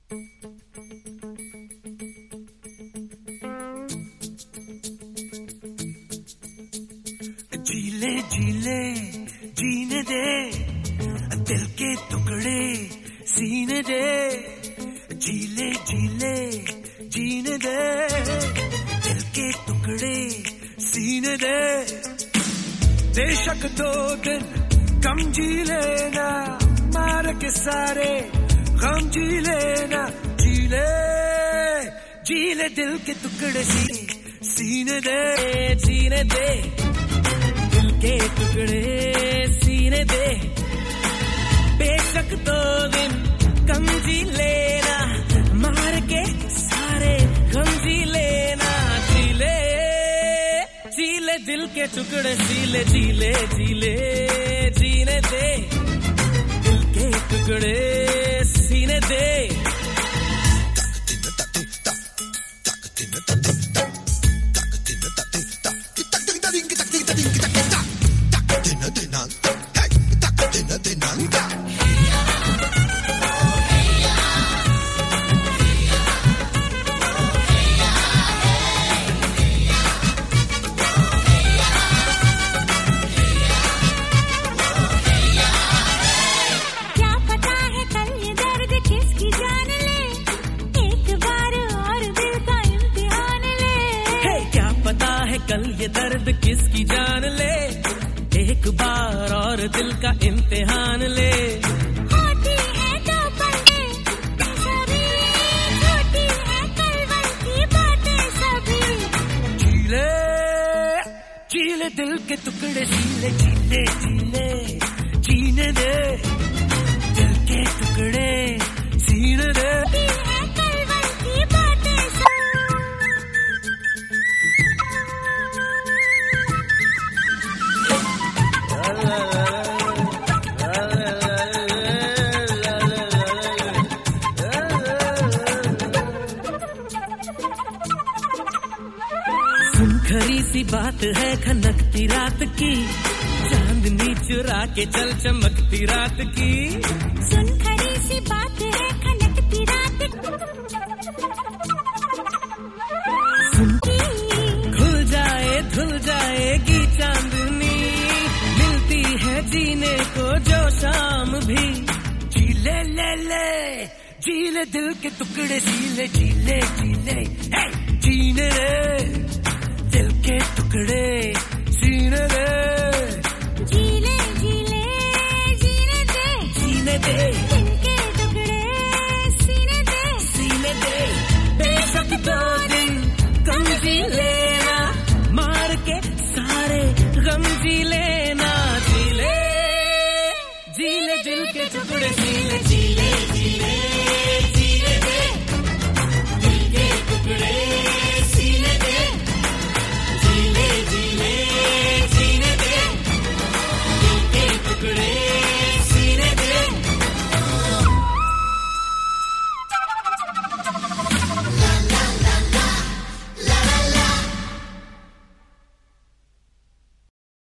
जीले जीले जीने दे दिल के टुकड़े सीने दे, जीले जीले जीने दे दिल के टुकड़े सीने दे। बेशक 2 दिन कम जी लेना, मार के सारे गम जी लेना। जीले जीले दिल के टुकड़े सीने दे, जीने दे दिल के टुकड़े सीने दे। बेशक 2 दिन कम जी लेना, मार के सारे गम जी लेना। जीले जीले दिल के टुकड़े सीले, जीले जीले जीने दे दिल के टुकड़े सीने दे। कल ये दर्द किसकी जान ले, एक बार और दिल का इम्तिहान ले। होती है तो पलके सभी, छोटी है कलवल की बातें सभी। जीले जीले दिल के टुकड़े सीले, जीले जीले जीने दे दिल के टुकड़े सीने दे। खरी सी बात है खनकती रात की, चांदनी चुरा के चल चमकती रात की। सुन खरी सी बात है खनकती रात की, खुल जाए धुल जाएगी चांदनी, मिलती है जीने को जो शाम भी। जीले ले ले जीले दिल के टुकड़े सीले, जीले जीले जीने रे दिल के टुकड़े सीने दे। जीले जीले जीने दे, जीने दे दिल के टुकड़े सीने दे, सीने दे। बेशक 2 दिन कम जी लेना, मार के सारे गम जी लेना। जीले जीले दिल के टुकड़े सीले।